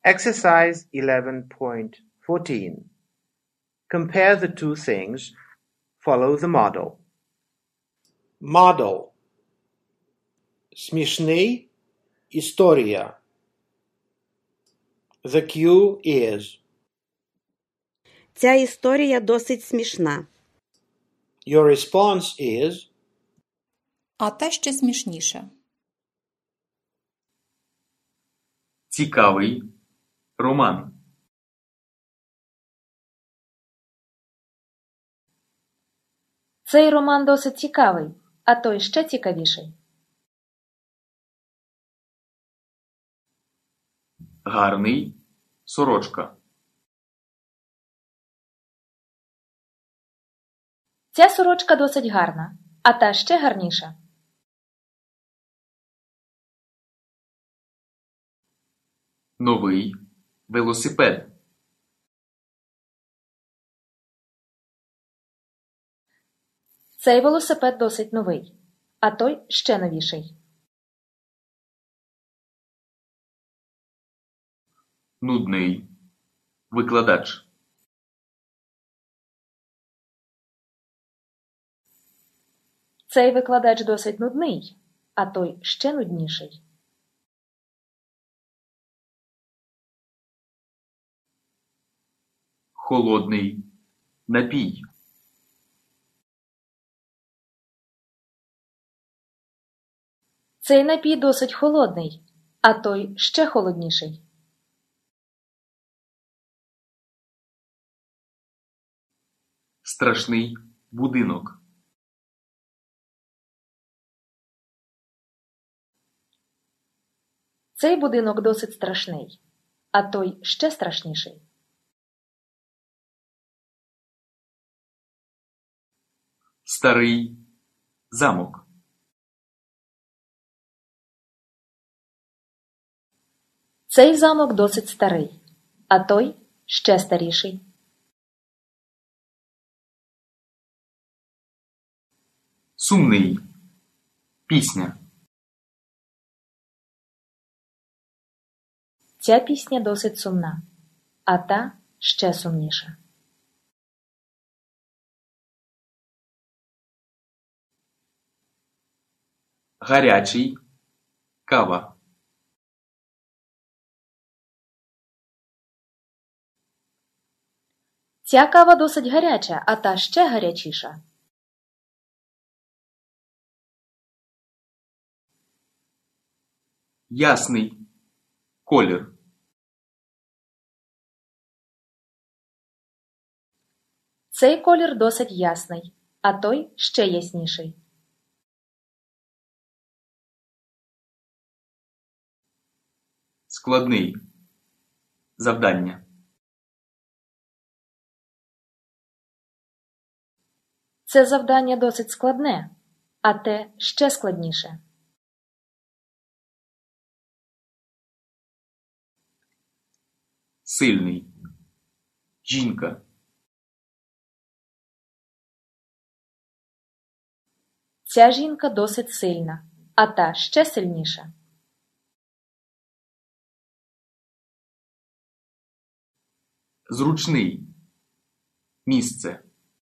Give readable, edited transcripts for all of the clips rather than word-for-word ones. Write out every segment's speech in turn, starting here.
Exercise 11.14. Compare the two things. Follow the model. Model. Смішний. Історія. The cue is. Ця історія досить смішна. Your response is. А те ще смішніше. Цікавий роман. Цей роман досить цікавий, а той ще цікавіший. Гарний сорочка. Ця сорочка досить гарна, а та ще гарніша. Новий велосипед. Цей велосипед досить новий, а той ще новіший. Нудний викладач. Цей викладач досить нудний, а той ще нудніший. Холодний напій. Цей напій досить холодний, а той ще холодніший. Страшний будинок. Цей будинок досить страшний, а той ще страшніший. Старий замок. Цей замок досить старий, а той ще старіший. Сумний. Пісня. Ця пісня досить сумна, а та ще сумніша. Гарячий кава. Ця кава досить гаряча, а та ще гарячіша. Ясний колір. Цей колір досить ясний, а той ще ясніший. Складний. Завдання. Це завдання досить складне, а те ще складніше. Сильний. Жінка. Ця жінка досить сильна, а та ще сильніша. Зручний. Місце.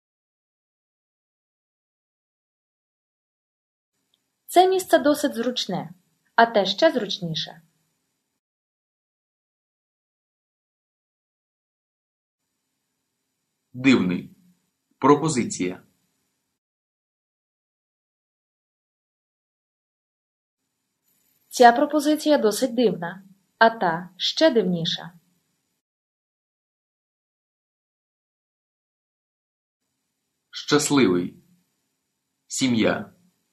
Це місце досить зручне, а те ще зручніше. Дивний. Пропозиція. Ця пропозиція досить дивна, а та ще дивніша. Щасливий. Сім'я.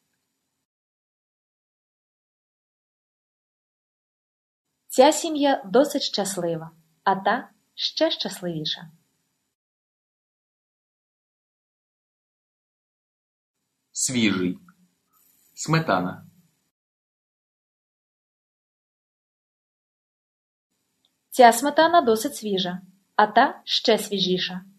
Ця сім'я досить щаслива, а та ще щасливіша. Свіжий. Сметана. Ця сметана досить свіжа, а та ще свіжіша.